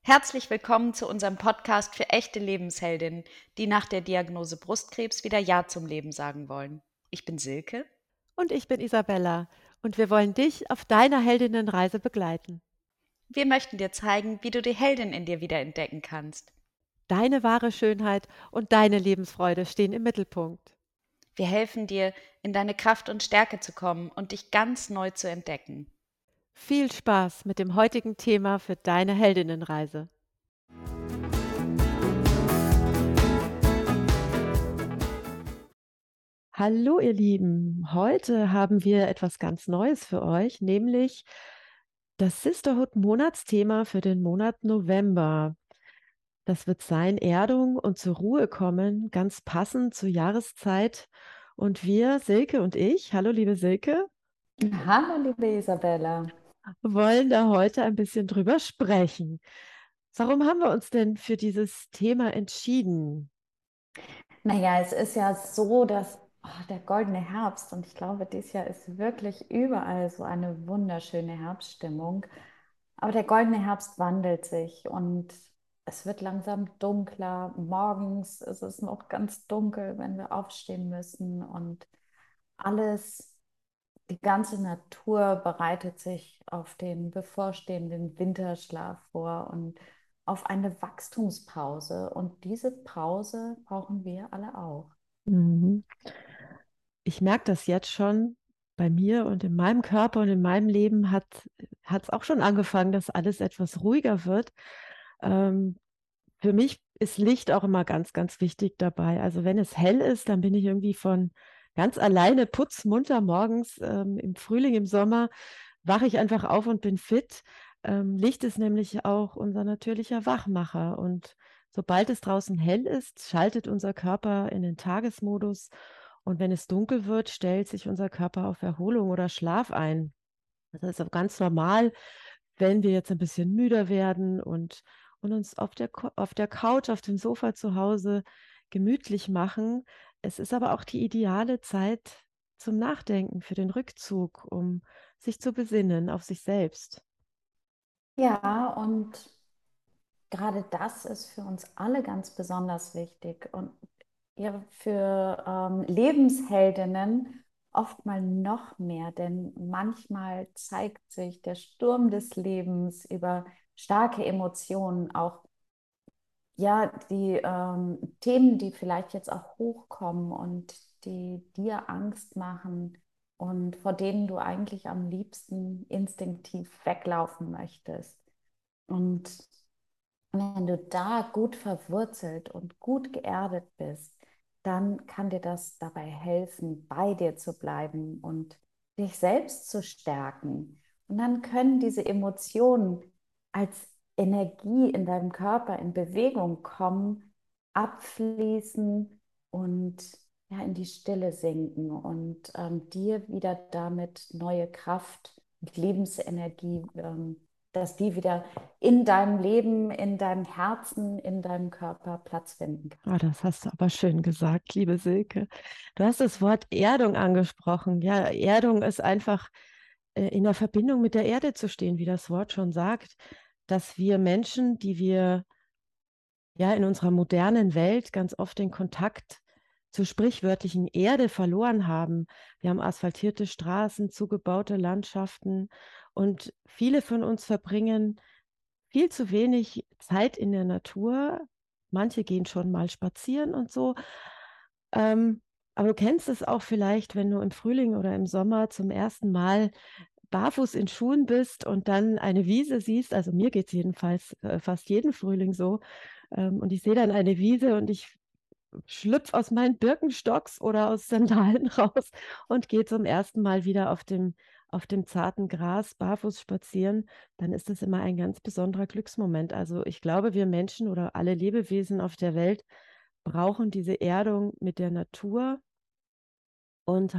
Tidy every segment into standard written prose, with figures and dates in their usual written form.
Herzlich willkommen zu unserem Podcast für echte Lebensheldinnen, die nach der Diagnose Brustkrebs wieder Ja zum Leben sagen wollen. Ich bin Silke. Und ich bin Isabella und wir wollen dich auf deiner Heldinnenreise begleiten. Wir möchten dir zeigen, wie du die Heldin in dir wieder entdecken kannst. Deine wahre Schönheit und deine Lebensfreude stehen im Mittelpunkt. Wir helfen dir, in deine Kraft und Stärke zu kommen und dich ganz neu zu entdecken. Viel Spaß mit dem heutigen Thema für deine Heldinnenreise. Hallo ihr Lieben, heute haben wir etwas ganz Neues für euch, nämlich das Sisterhood Monatsthema für den Monat November. Das wird sein Erdung und zur Ruhe kommen, ganz passend zur Jahreszeit. Und wir, Silke und ich, hallo liebe Silke, Hallo, liebe Isabella. wollen da heute ein bisschen drüber sprechen. Warum haben wir uns denn für dieses Thema entschieden? Naja, es ist ja so, dass der goldene Herbst, und ich glaube, dieses Jahr ist wirklich überall so eine wunderschöne Herbststimmung. Aber der goldene Herbst wandelt sich und es wird langsam dunkler. Morgens ist es noch ganz dunkel, wenn wir aufstehen müssen und alles, die ganze Natur bereitet sich auf den bevorstehenden Winterschlaf vor und auf eine Wachstumspause. Und diese Pause brauchen wir alle auch. Mhm. Ich merke das jetzt schon bei mir und in meinem Körper und in meinem Leben hat es auch schon angefangen, dass alles etwas ruhiger wird. Ähm, für mich ist Licht auch immer ganz, ganz wichtig dabei. Also wenn es hell ist, dann bin ich irgendwie von ganz alleine putzmunter morgens, im Frühling, im Sommer, wache ich einfach auf und bin fit. Licht ist nämlich auch unser natürlicher Wachmacher. Und sobald es draußen hell ist, schaltet unser Körper in den Tagesmodus. Und wenn es dunkel wird, stellt sich unser Körper auf Erholung oder Schlaf ein. Das ist auch ganz normal, wenn wir jetzt ein bisschen müder werden und uns auf der Couch, auf dem Sofa zu Hause gemütlich machen. Es ist aber auch die ideale Zeit zum Nachdenken, für den Rückzug, um sich zu besinnen auf sich selbst. Ja, und gerade das ist für uns alle ganz besonders wichtig. Und ja, für Lebensheldinnen oft mal noch mehr, denn manchmal zeigt sich der Sturm des Lebens über starke Emotionen, auch ja, die Themen, die vielleicht jetzt auch hochkommen und die dir Angst machen und vor denen du eigentlich am liebsten instinktiv weglaufen möchtest. Und wenn du da gut verwurzelt und gut geerdet bist, dann kann dir das dabei helfen, bei dir zu bleiben und dich selbst zu stärken. Und dann können diese Emotionen als Energie in deinem Körper in Bewegung kommen, abfließen und ja, in die Stille sinken und dir wieder damit neue Kraft und Lebensenergie, dass die wieder in deinem Leben, in deinem Herzen, in deinem Körper Platz finden kann. Ah, das hast du aber schön gesagt, liebe Silke. Du hast das Wort Erdung angesprochen. Ja, Erdung ist einfach in der Verbindung mit der Erde zu stehen, wie das Wort schon sagt, dass wir Menschen, die wir ja in unserer modernen Welt ganz oft den Kontakt zur sprichwörtlichen Erde verloren haben. Wir haben asphaltierte Straßen, zugebaute Landschaften und viele von uns verbringen viel zu wenig Zeit in der Natur. Manche gehen schon mal spazieren und so. Ähm, aber du kennst es auch vielleicht, wenn du im Frühling oder im Sommer zum ersten Mal barfuß in Schuhen bist und dann eine Wiese siehst. Also mir geht es jedenfalls fast jeden Frühling so. Und ich sehe dann eine Wiese und ich schlüpfe aus meinen Birkenstocks oder aus Sandalen raus und gehe zum ersten Mal wieder auf dem zarten Gras barfuß spazieren, dann ist das immer ein ganz besonderer Glücksmoment. Also ich glaube, wir Menschen oder alle Lebewesen auf der Welt brauchen diese Erdung mit der Natur und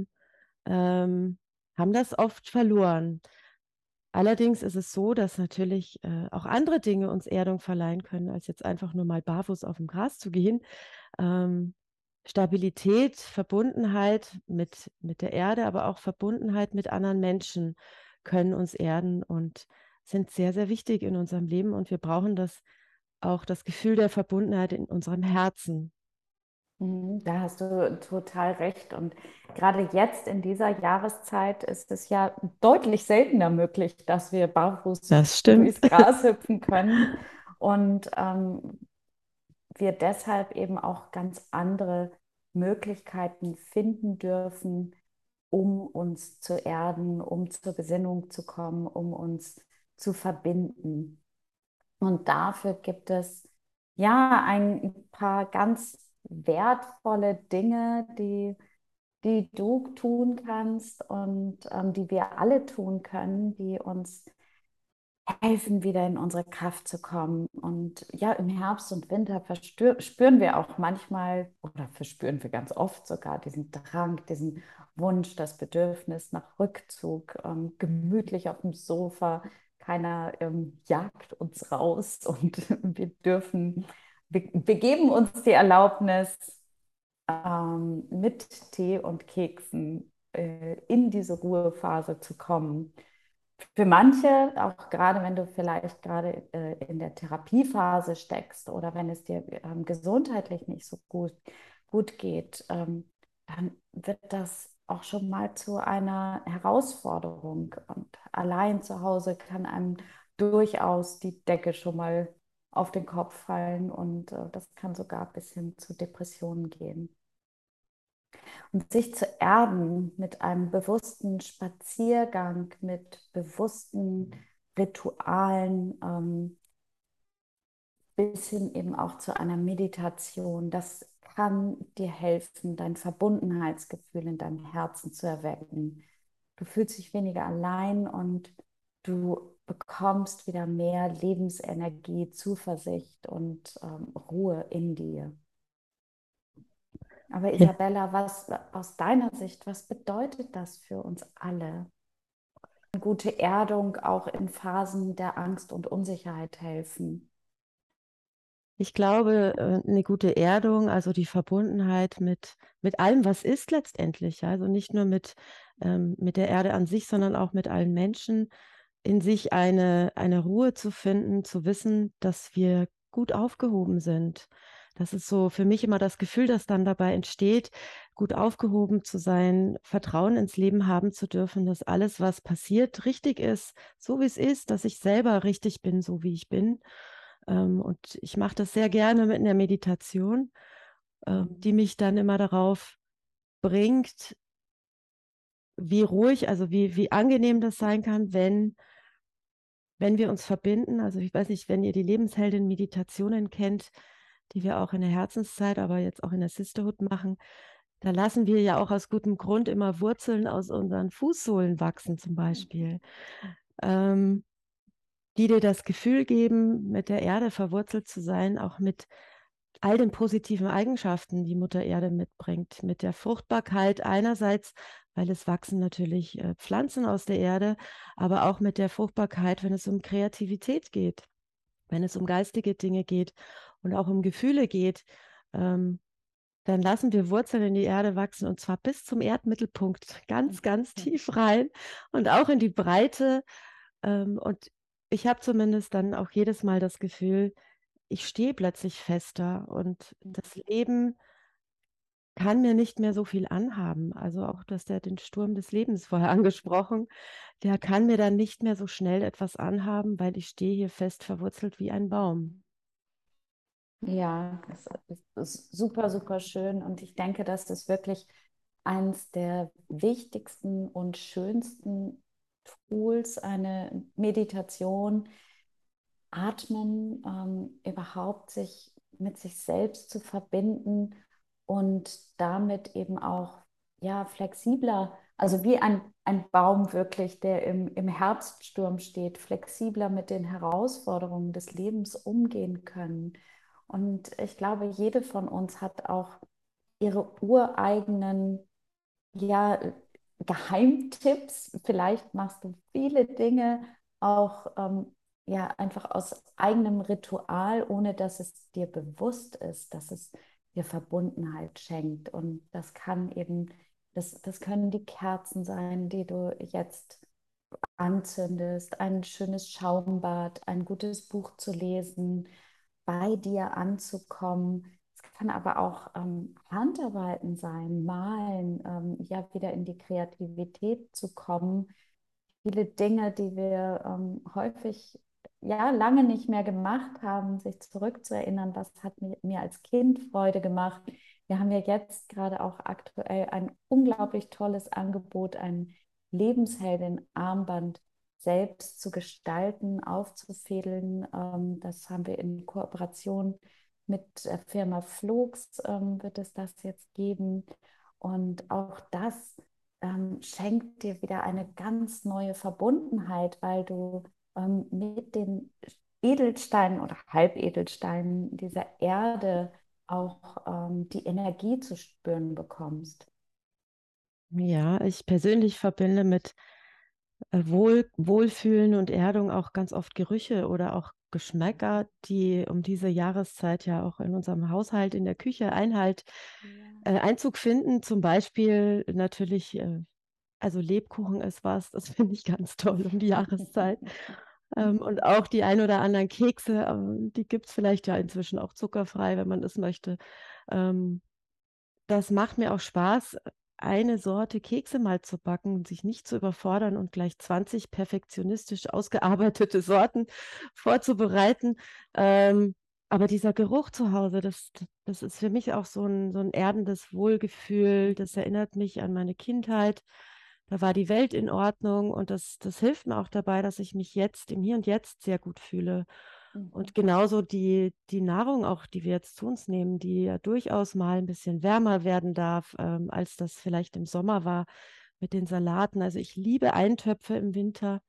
ähm, haben das oft verloren. Allerdings ist es so, dass natürlich auch andere Dinge uns Erdung verleihen können, als jetzt einfach nur mal barfuß auf dem Gras zu gehen. Ähm, Stabilität, Verbundenheit mit der Erde, aber auch Verbundenheit mit anderen Menschen können uns erden und sind sehr, sehr wichtig in unserem Leben und wir brauchen das auch, das Gefühl der Verbundenheit in unserem Herzen. Da hast du total recht. Und gerade jetzt in dieser Jahreszeit ist es ja deutlich seltener möglich, dass wir barfuß Das stimmt. durchs Gras hüpfen können. Und wir deshalb eben auch ganz andere Möglichkeiten finden dürfen, um uns zu erden, um zur Besinnung zu kommen, um uns zu verbinden. Und dafür gibt es ja ein paar ganz wertvolle Dinge, die du tun kannst und die wir alle tun können, die uns helfen, wieder in unsere Kraft zu kommen. Und ja, im Herbst und Winter spüren wir auch manchmal oder verspüren wir ganz oft sogar diesen Drang, diesen Wunsch, das Bedürfnis nach Rückzug, gemütlich auf dem Sofa. Keiner jagt uns raus und wir geben uns die Erlaubnis, mit Tee und Keksen in diese Ruhephase zu kommen. Für manche, auch gerade wenn du vielleicht gerade in der Therapiephase steckst oder wenn es dir gesundheitlich nicht so gut geht, dann wird das auch schon mal zu einer Herausforderung. Und allein zu Hause kann einem durchaus die Decke schon mal auf den Kopf fallen und das kann sogar bis hin zu Depressionen gehen. Und sich zu erden mit einem bewussten Spaziergang, mit bewussten Ritualen, bis hin eben auch zu einer Meditation, das kann dir helfen, dein Verbundenheitsgefühl in deinem Herzen zu erwecken. Du fühlst dich weniger allein und du bekommst wieder mehr Lebensenergie, Zuversicht und Ruhe in dir. Aber Ja. Isabella, was aus deiner Sicht, was bedeutet das für uns alle? Gute Erdung auch in Phasen der Angst und Unsicherheit helfen. Ich glaube, eine gute Erdung, also die Verbundenheit mit allem, was ist letztendlich, ja, also nicht nur mit der Erde an sich, sondern auch mit allen Menschen, in sich eine Ruhe zu finden, zu wissen, dass wir gut aufgehoben sind. Das ist so für mich immer das Gefühl, das dann dabei entsteht, gut aufgehoben zu sein, Vertrauen ins Leben haben zu dürfen, dass alles, was passiert, richtig ist, so wie es ist, dass ich selber richtig bin, so wie ich bin. Und ich mache das sehr gerne mit einer Meditation, die mich dann immer darauf bringt, wie ruhig, also wie angenehm das sein kann, wenn wir uns verbinden. Also ich weiß nicht, wenn ihr die Lebensheldin-Meditationen kennt, die wir auch in der Herzenszeit, aber jetzt auch in der Sisterhood machen, da lassen wir ja auch aus gutem Grund immer Wurzeln aus unseren Fußsohlen wachsen zum Beispiel, ähm, die dir das Gefühl geben, mit der Erde verwurzelt zu sein, auch mit all den positiven Eigenschaften, die Mutter Erde mitbringt, mit der Fruchtbarkeit einerseits, weil es wachsen natürlich Pflanzen aus der Erde, aber auch mit der Fruchtbarkeit, wenn es um Kreativität geht, wenn es um geistige Dinge geht und auch um Gefühle geht, ähm, dann lassen wir Wurzeln in die Erde wachsen und zwar bis zum Erdmittelpunkt, ganz, ganz tief rein und auch in die Breite. Und ich habe zumindest dann auch jedes Mal das Gefühl, ich stehe plötzlich fester und das Leben kann mir nicht mehr so viel anhaben. Also auch, du hast ja den Sturm des Lebens vorher angesprochen, der kann mir dann nicht mehr so schnell etwas anhaben, weil ich stehe hier fest verwurzelt wie ein Baum. Ja, das ist super, super schön. Und ich denke, dass das wirklich eines der wichtigsten und schönsten Tools, eine Meditation, Atmen, überhaupt sich mit sich selbst zu verbinden und damit eben auch ja, flexibler, also wie ein Baum wirklich, der im Herbststurm steht, flexibler mit den Herausforderungen des Lebens umgehen können. Und ich glaube, jede von uns hat auch ihre ureigenen ja, Geheimtipps. Vielleicht machst du viele Dinge auch ja, einfach aus eigenem Ritual, ohne dass es dir bewusst ist, dass es dir Verbundenheit schenkt. Und das kann eben, das können die Kerzen sein, die du jetzt anzündest, ein schönes Schaumbad, ein gutes Buch zu lesen, bei dir anzukommen. Es kann aber auch Handarbeiten sein, malen, ja, wieder in die Kreativität zu kommen. Viele Dinge, die wir häufig, ja, lange nicht mehr gemacht haben, sich zurückzuerinnern, was hat mir als Kind Freude gemacht. Wir haben ja jetzt gerade auch aktuell ein unglaublich tolles Angebot, ein Lebensheldin-Armband selbst zu gestalten, aufzufädeln. Das haben wir in Kooperation mit der Firma Flox, wird es das jetzt geben. Und auch das schenkt dir wieder eine ganz neue Verbundenheit, weil du mit den Edelsteinen oder Halbedelsteinen dieser Erde auch die Energie zu spüren bekommst. Ja, ich persönlich verbinde mit Wohlfühlen und Erdung auch ganz oft Gerüche oder auch Geschmäcker, die um diese Jahreszeit ja auch in unserem Haushalt, in der Küche Einzug finden. Zum Beispiel natürlich, also Lebkuchen ist was, das finde ich ganz toll um die Jahreszeit. Und auch die ein oder anderen Kekse, die gibt es vielleicht ja inzwischen auch zuckerfrei, wenn man das möchte. Ähm, Das macht mir auch Spaß, eine Sorte Kekse mal zu backen und sich nicht zu überfordern und gleich 20 perfektionistisch ausgearbeitete Sorten vorzubereiten. Ähm, aber dieser Geruch zu Hause, das ist für mich auch so ein erdendes Wohlgefühl. Das erinnert mich an meine Kindheit. Da war die Welt in Ordnung und das hilft mir auch dabei, dass ich mich jetzt im Hier und Jetzt sehr gut fühle. Und genauso die Nahrung auch, die wir jetzt zu uns nehmen, die ja durchaus mal ein bisschen wärmer werden darf, als das vielleicht im Sommer war mit den Salaten. Also ich liebe Eintöpfe im Winter.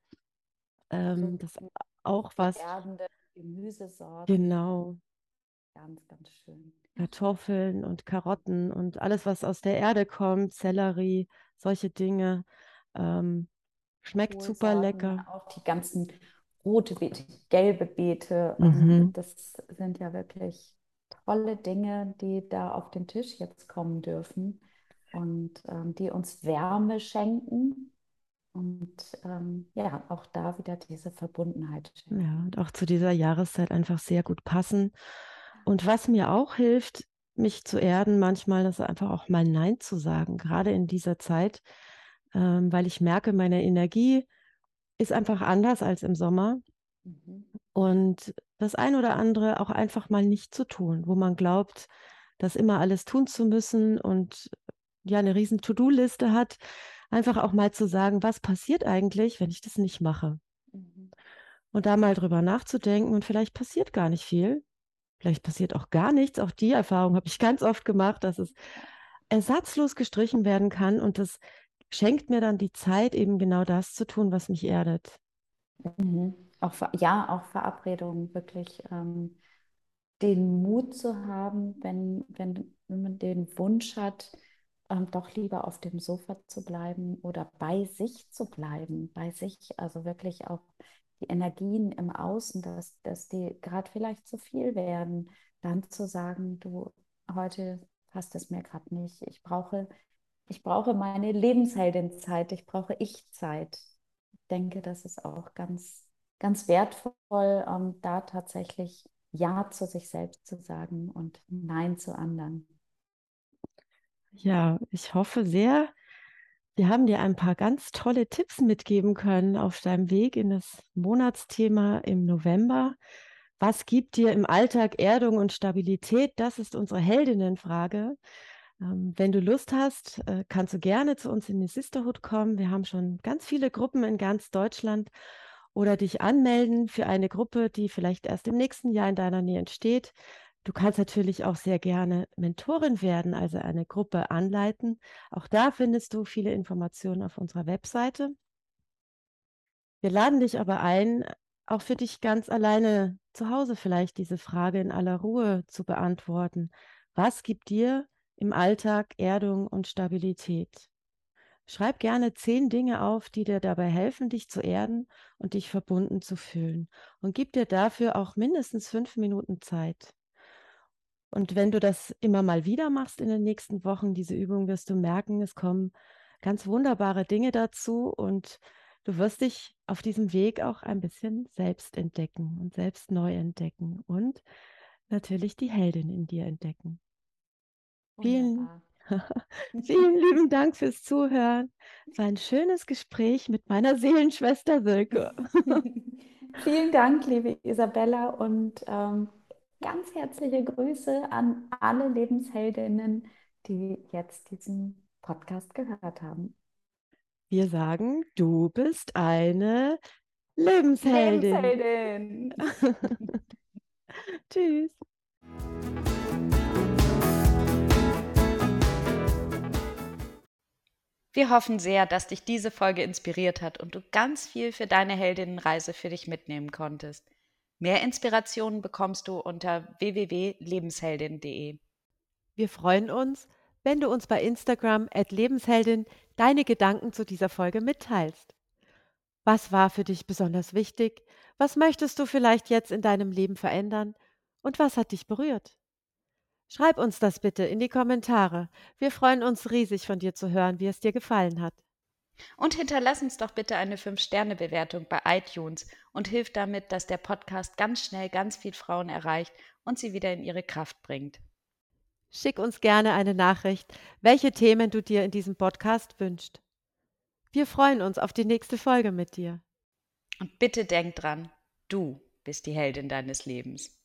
So Das auch was, erdende Gemüsesorten, genau, ganz, ganz schön. Ja. Kartoffeln und Karotten und alles, was aus der Erde kommt, Sellerie, solche Dinge. Ähm, Schmeckt super Kohlsorten, lecker. auch die ganzen rote Beete, gelbe Beete. Mhm. Das sind ja wirklich tolle Dinge, die da auf den Tisch jetzt kommen dürfen und die uns Wärme schenken und ja, auch da wieder diese Verbundenheit Ja, schenken. und auch zu dieser Jahreszeit einfach sehr gut passen. Und was mir auch hilft, mich zu erden, manchmal ist einfach auch mal Nein zu sagen, gerade in dieser Zeit, weil ich merke, meine Energie ist einfach anders als im Sommer. Mhm. Und das ein oder andere auch einfach mal nicht zu tun, wo man glaubt, das immer alles tun zu müssen und ja, eine riesen To-Do-Liste hat, einfach auch mal zu sagen, was passiert eigentlich, wenn ich das nicht mache? Mhm. Und da mal drüber nachzudenken und vielleicht passiert gar nicht viel. Vielleicht passiert auch gar nichts. Auch die Erfahrung habe ich ganz oft gemacht, dass es ersatzlos gestrichen werden kann und das schenkt mir dann die Zeit, eben genau das zu tun, was mich erdet. Mhm. Auch, ja, auch Verabredungen, wirklich den Mut zu haben, wenn man den Wunsch hat, doch lieber auf dem Sofa zu bleiben oder bei sich zu bleiben, bei sich, also wirklich auch die Energien im Außen, dass die gerade vielleicht zu viel werden, dann zu sagen, du, heute passt es mir gerade nicht, ich brauche meine Lebensheldin-Zeit, ich brauche Ich-Zeit. Ich denke, das ist auch ganz, ganz wertvoll, da tatsächlich Ja zu sich selbst zu sagen und Nein zu anderen. Ja, ich hoffe sehr, wir haben dir ein paar ganz tolle Tipps mitgeben können auf deinem Weg in das Monatsthema im November. Was gibt dir im Alltag Erdung und Stabilität? Das ist unsere Heldinnenfrage. Wenn du Lust hast, kannst du gerne zu uns in die Sisterhood kommen. Wir haben schon ganz viele Gruppen in ganz Deutschland oder dich anmelden für eine Gruppe, die vielleicht erst im nächsten Jahr in deiner Nähe entsteht. Du kannst natürlich auch sehr gerne Mentorin werden, also eine Gruppe anleiten. Auch da findest du viele Informationen auf unserer Webseite. Wir laden dich aber ein, auch für dich ganz alleine zu Hause vielleicht diese Frage in aller Ruhe zu beantworten. Was gibt dir im Alltag Erdung und Stabilität? Schreib gerne 10 Dinge auf, die dir dabei helfen, dich zu erden und dich verbunden zu fühlen. Und gib dir dafür auch mindestens 5 Minuten Zeit. Und wenn du das immer mal wieder machst in den nächsten Wochen, diese Übung, wirst du merken, es kommen ganz wunderbare Dinge dazu und Du wirst dich auf diesem Weg auch ein bisschen selbst entdecken und selbst neu entdecken und natürlich die Heldin in dir entdecken. Vielen, Wunderbar. vielen lieben Dank fürs Zuhören. Es war ein schönes Gespräch mit meiner Seelenschwester Silke. Vielen Dank, liebe Isabella, und ganz herzliche Grüße an alle Lebensheldinnen, die jetzt diesen Podcast gehört haben. Wir sagen, du bist eine Lebensheldin. Lebensheldin! Tschüss. Wir hoffen sehr, dass dich diese Folge inspiriert hat und du ganz viel für deine Heldinnenreise für dich mitnehmen konntest. Mehr Inspirationen bekommst du unter www.lebensheldin.de. Wir freuen uns, wenn du uns bei Instagram @Lebensheldin deine Gedanken zu dieser Folge mitteilst. Was war für dich besonders wichtig? Was möchtest du vielleicht jetzt in deinem Leben verändern? Und was hat dich berührt? Schreib uns das bitte in die Kommentare. Wir freuen uns riesig von dir zu hören, wie es dir gefallen hat. Und hinterlass uns doch bitte eine 5-Sterne-Bewertung bei iTunes und hilf damit, dass der Podcast ganz schnell ganz viel Frauen erreicht und sie wieder in ihre Kraft bringt. Schick uns gerne eine Nachricht, welche Themen du dir in diesem Podcast wünschst. Wir freuen uns auf die nächste Folge mit dir. Und bitte denk dran, du bist die Heldin deines Lebens.